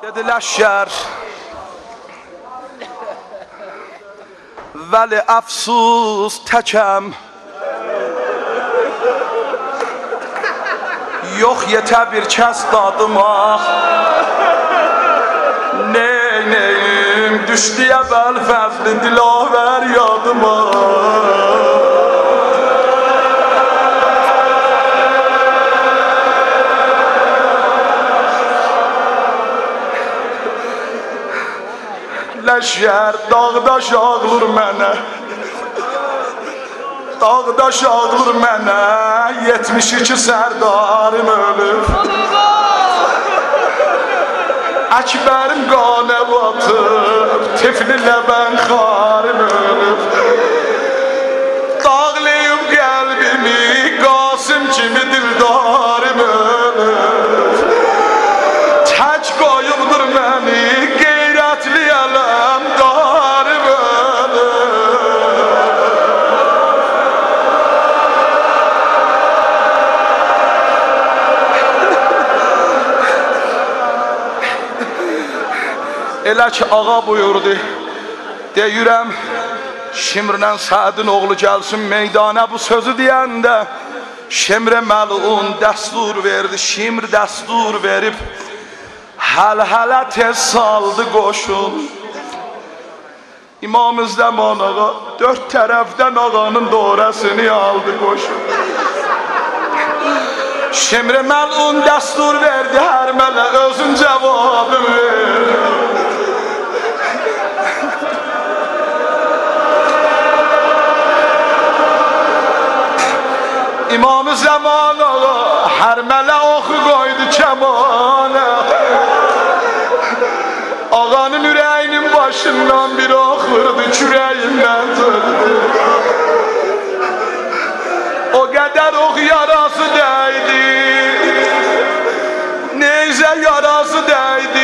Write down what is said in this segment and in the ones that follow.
Dediler şer veli əfsus təkəm. Yox yetə bir kəs dadıma. Neyim düşdü ya bəl fəzli dilavər yadıma. Leşyer dağdaş ağlır mənə. Dağdaş ağlır mənə. 72 sərdarım ölüb. Əkbərim qanə batıb. Tifli ləbən xarım ölüb. Dağlayıb qəlbimi. Qasım kimi dildarım ölüb. Tək qoyubdur məni. Qeyrətli ələm darım ölüb. Elə ki ağa buyurdu. Deyirəm Şimrlə Sədin oğlu gəlsin meydana bu sözü deyəndə. Şimrə məlun dəstur verdi. Şimr dəstur verib həl-hələ tez saldı qoşun. İmam-ı Zaman ağa dörd tərəfdən ağanın dorəsini aldı qoşun. Şimr məlun dəstur verdi hər mələ özün cavabı ver. İmam-ı Zaman ağa hər mələ oxu qoydu kəmana. Ağanın ürəyinin başından bir ox vurdu, kürəyindən döndü. O qədər ox yarası dəydi, neyzə yarası dəydi.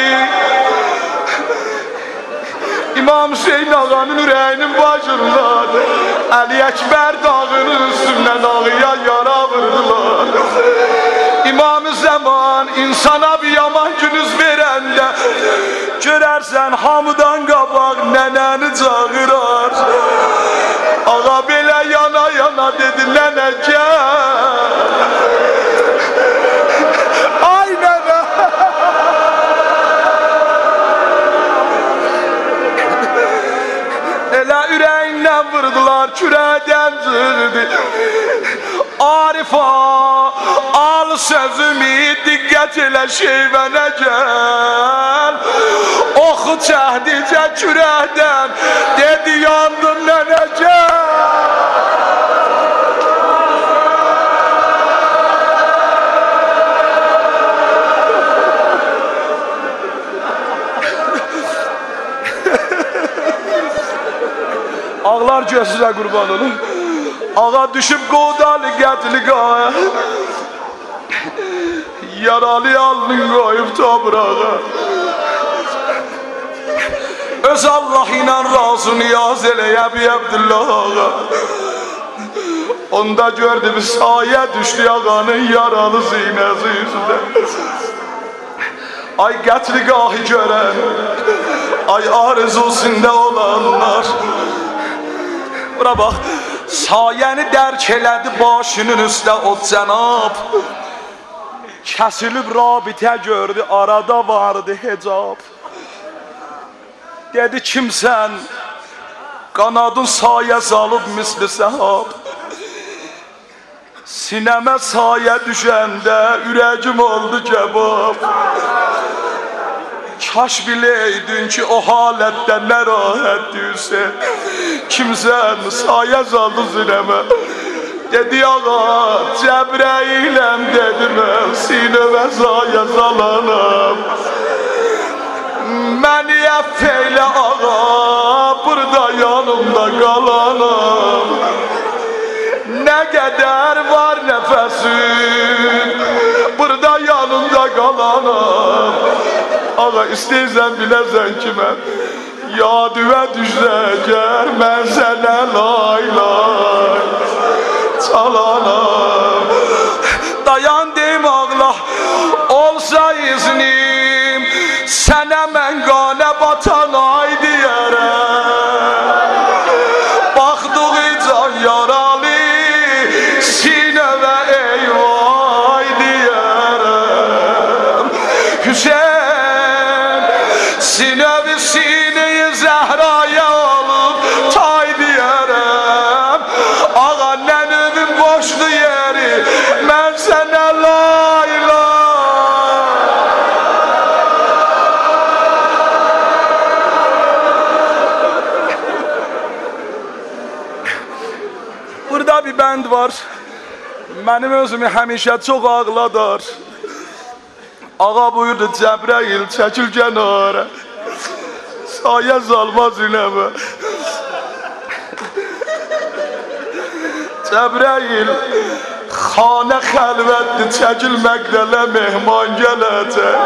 İmam Hüseyin ağanın ürəyinin başından Əli Əkbər dağının üstündən ağıya yara vurdular. İmam-ı Zaman insana bir yaman günüz verəndə görərsən hamıdan qabaq nənəni çağırar. Ağa belə yana yana dedi nənə gəl. Ay nənə. Elə ürəyindən vurdular, kürəkdən cırdı. Arifa al sözümü diqqət elə şeyvənə gəl. Oxu çəhdicə kürəkdən dedi yandım nənə gəl. Ağlar gözünə qurban olun. Ağa düşüb qodalı qətli qaya. Yaralı alnın qoyub toprağa. Öz Allah ilə razı niyaz eləyə bi Abdullah ağa. Onda gördü bir sayə düşdü ağanın yaralı zinəsi yüzündə. Ay qətli qahı görən, ay arzusunda olanlar. Bura bax, sayəni dərk elədi başının üstə o cənab. Kəsilib rabitə gördü, arada vardı hecab. Dedi kimsən, qanadın sayə salıb misli səhab. Sinəmə sayə düşəndə ürəkim oldu kebab. Kaş biləydin ki o halətdə nə rahət düşsən. Kimsən sayə saldı sinəmə. Dedi ağa Cəbrəiləm dedi mən sinəmə sayə salanam. Məni əff eylə ağa burada yanımda qalanam. Nə qədər var nəfəsin burada yanımda qalanam. Ağa istəyirsən biləsən ki mən yadüvə düşəcər mən sənə lay lay çalanam. Dayan deyim ağla olsa iznim mən qanə batan ay deyərəm. Baxdığı can yaralı sinəvə eyvay deyərəm. Hüseyin sinəvi sineyi Zehraya alıb tay deyərəm. Ağa nənəmin boşlu yeri mən sənə layla. Burada bir bənd var. Mənim özümü həmişə çox ağladar. Ağa buyurdu Cəbrəil çəkil kənara. Sayə salmaz inəmə. Cəbrəil xanə xəlvətdir, çəkil məqdələ mehman gələcək.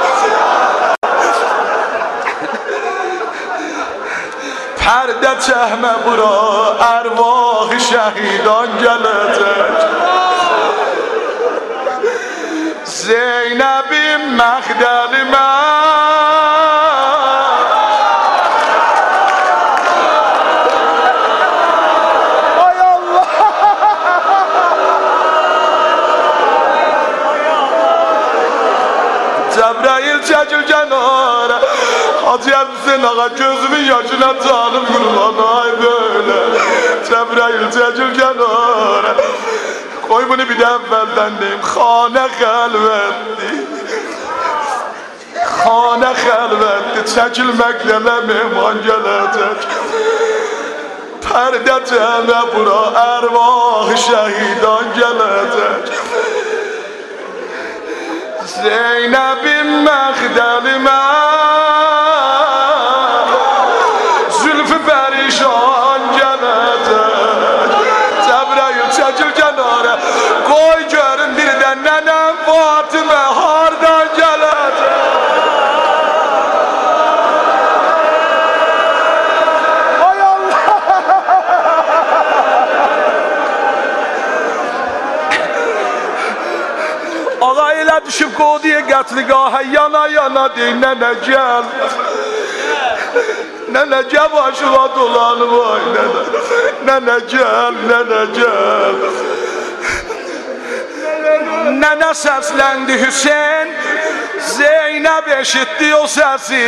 Pərdə çəhmə bura, ərvah-ı şəhidan gələcək. Zeynəbim məxdəlimə ay Allah! Cəbrəil çəkil kənara. Hacı Hüseyin ağa gözümün yaşına canım qurban ay böyle. Cəbrəil çəkil kənara. Qoy bunu bir də əvvəldən deyim. Xanə xəlvətdir. Xanə xəlvətdir. Çəkil məqdələ mehman gələcək. Pərdə cəmə bura ərvah-ı şəhidan gələcək. Zeynəbim məxdəlimə zülfü pərişan gələcək. Cəbrəil çəkil kənara. Qoy görün bir də nənəm Fatimə hardan gələcək. Ay Allah! Ağa elə düşüb qodiyə qətliqahə yana yana deyir nənə gəl. Nənə gəl başıma dolanım ay nənə. Nənə gəl, nənə gəl. Nənə səsləndi Hüseyin. Zeynəb eşitdi o səsi.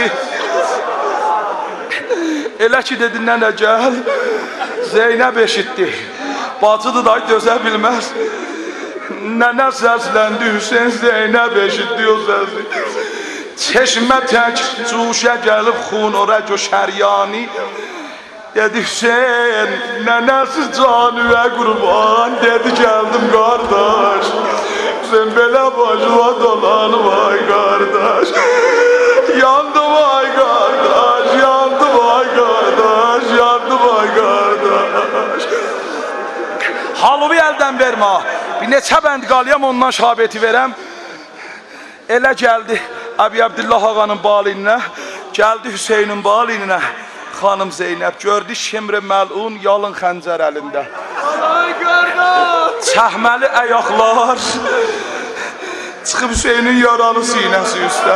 Elə ki dedi nənə gəl. Zeynəb eşitdi. Bacıdır da dözə bilməz. Nənə səsləndi Hüseyin. Zeynəb eşitdi o səsi. Çeşmə tək cuşə gəlib xun ora göşəryani. Dedi Hüseyin nənəsiz canüvə qurban. Dedi gəldim qardaş. Hüseyin belə başıma dolanım ay qardaş. Yandım ay qardaş. Yandım ay qardaş. Yandım ay qardaş. Halıvi əldən vermə. Bir neçə bənd qalıyam ondan şahabeti verəm. Elə gəldi Əbi Abdullah ağanın balinə, gəldi Hüseynin balinə. Xanım Zeynəb gördü şimri məlun yalın xəncər əlində. Çəhməli əyaqlar çıxıb Hüseynin yaralı sinəsi üstə.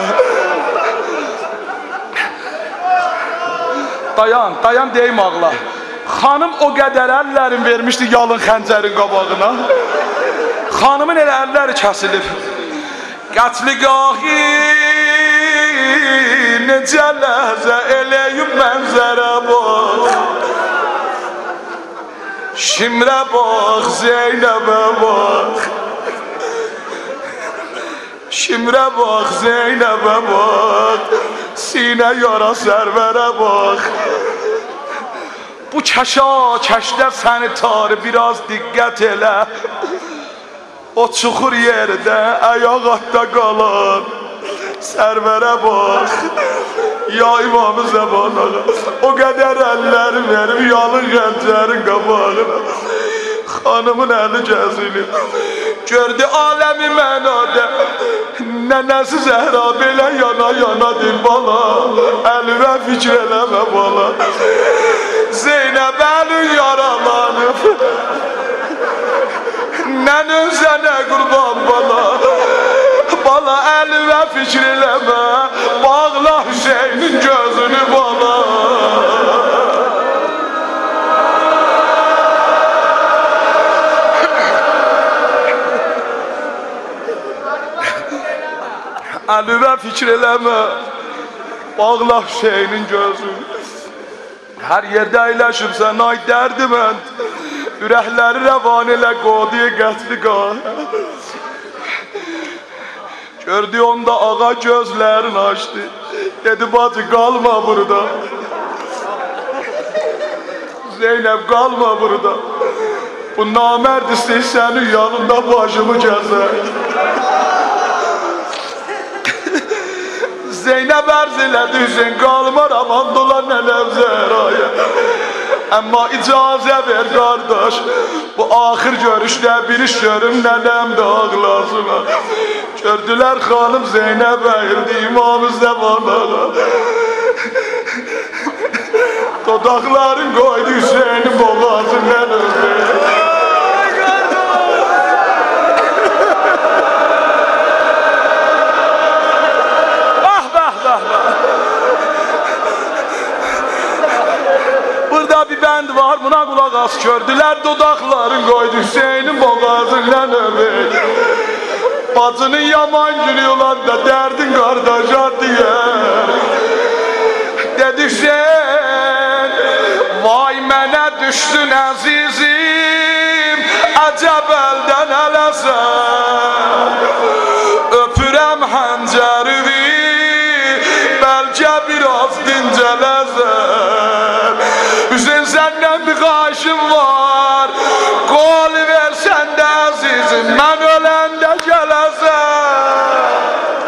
Dayan, dayan deyim ağla. Xanım o qədər əllərin vermişdi yalın xəncərin qabağına. Xanımın elə əlləri kəsilib. Qətliqahı necə ləhzə eləyib mənzərə bax. Şimrə bax, Zeynəbə bax. Şimrə bax, Zeynəbə bax. Sinə yara sərvərə bax. Bu kəşa kəşdə səni tarı biraz diqqət elə. O çuxur yerdə ayaq atda qalan sərvərə bax. Ya İmam-ı Zəban ağa, o qədər əlləri verib yalın xəncərin qabağına. Xanımın əli gəzilir. Gördü aləmi mənada. Nənəsi Zəhra belə yana yana deyir bala. Əlivə fikr eləmə bala. Zeynəb əlin yaralanıb. Nənən sənə qurban bala. Bala əlivə fikr eləmə. Bağla Hüseyin. Əlüvə fikr eləmə, bağla Hüseynin gözünü. Hər yerdə əyləşibsən, ay dərdimənd, ürəkləri rəvan elə qodiyə qətli qah. Gördü onda ağa gözlərini açdı, dedi bacı qalma burada. Zeynəb qalma burada, bu namərd istəyir sənin yanında başımı gəzər. Zeynəb ərz elədi Hüseyin qalmaram andola nənəm Zəhraya. Amma icazə ver qardaş, bu axır görüşdə bir iş görüm nənəm də ağlasın. Gördülər xanım Zeynəb əyildi İmam-ı Zəman ağa. Dodaqların qoydu Hüseynin boğazından öpür. Burada bir bənd var, buna qulaq as. Gördülər dodaqların qoydu Hüseynin boğazından öpür. Bacının yaman gülüyorlar da dərdin qardaşa deyər. Dedi Hüseyin, vay mənə düşdün əzizim, əcəb əldən ələsən. Öpürəm həncərini, bəlkə biraz dincələsən. Hüseyin səndən bir xahişim var, qol versən də əzizim, mən öləndə gələsən.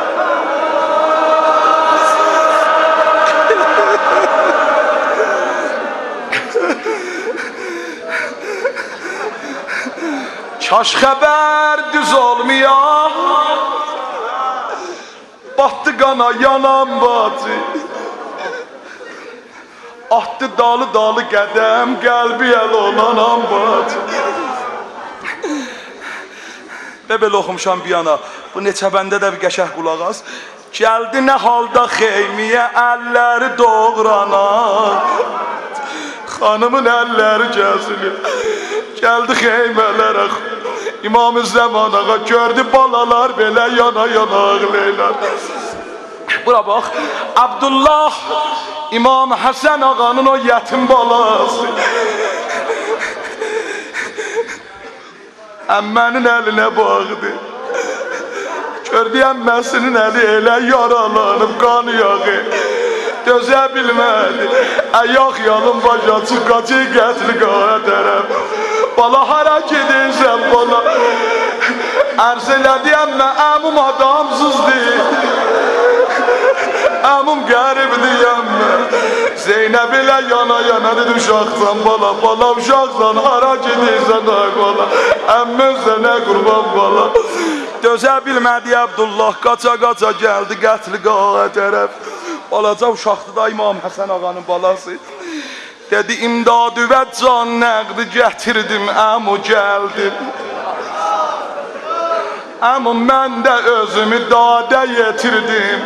Kaş xəbər düz olmayan, batdı qana yanan bacı. Atdı dalı qədəm, qəlbi əl olan bacı. Və belə oxumuşam bir yana, bu neçə bəndə də bir qəşəh qulaq as. Gəldi nə halda xeymiyə əlləri doğrana, xanımın əlləri gəzilir. Gəldi xeymələrə, İmam-ı Zəman ağa gördü balalar belə yana ağlayırlar. Bura bax, Abdullah İmam Həsən ağanın o yetim balası. Əmmənin əlinə baxdı. Gördü əmməsinin əli elə yaralanıb, qan yağı. Dözə bilmədi. Əyaq yalın baca çıxacı qətli qağa tərəf. Bala hara gedirsən bala? Ərz elədi əmmə, əmum adamsızdır. Əmum qəribdir əmmə. Zeynəb elə yana dedi uşaqsan bala. Bala uşaqsan hara gedirsən ay bala. Əmmə sənə qurban bala. Dözə bilmədi Abdullah, qaça gəldi qətli qağa tərəf. Balaca uşaqdı da İmam Həsən ağanın balası. Dedi imdadı və can nəqdi gətirdim, əmu gəldim. Əmu mən də özümü dadə yetirdim.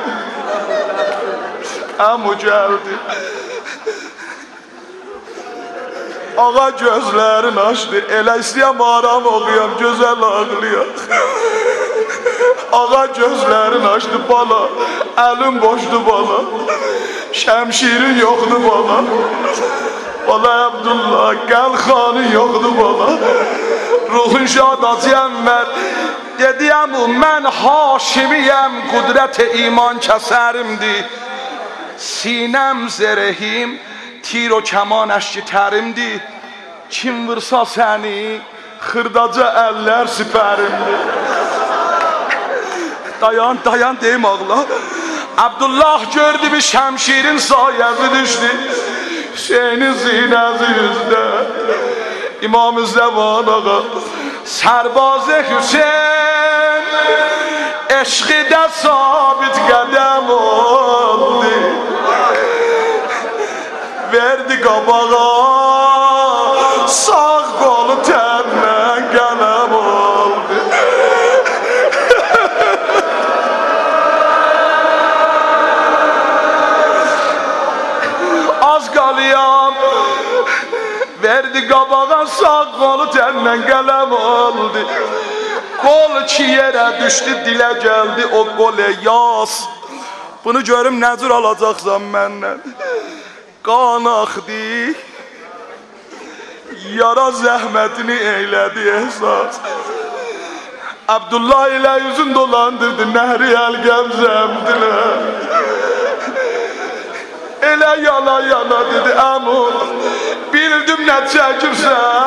Əmu gəldi. Ağa gözlərini açdı, elə istəyəm aram oxuyam, gözəl ağlayam. Ağa gözlərini açdı bala, əlim boşdu bala. Şəmşirin yoxdu bala. Bala Abdullah, qəlxanın yoxdu bala. Ruhun şad acı əmmər. Dediyəm o, mən Haşimiyəm, qudrət iman kəsərimdir. Sinəm zərəhim, tir o kəman əşki tərimdir. Kim vursa səni, xırdaca əllər süpərimdir. Dayan deyim ağla. Abdullah gördü bir şəmşirin sayəsi düşdü. Hüseynin zinəzi yüzdə. İmam-ı Zəman ağa, Sərbazı Hüseyin, eşqidə sabit qədəm oldu. Verdi qabağa, sağ qolu təndən qələm oldu. Az qalıyam, verdi qabağa, sağ qolu təndən qələm oldu. Kol ki yere düştü, dilə geldi o gole yaz. Bunu görüm nə cür alacaqsan məndən. Qan axdı, yara zəhmətini eylədi ehsas. Abdullah ilə yüzün dolandırdı, nəhri əl-qəmzəmdilər. Elə yana yana dedi, əmu, bildim nə çəkirsən.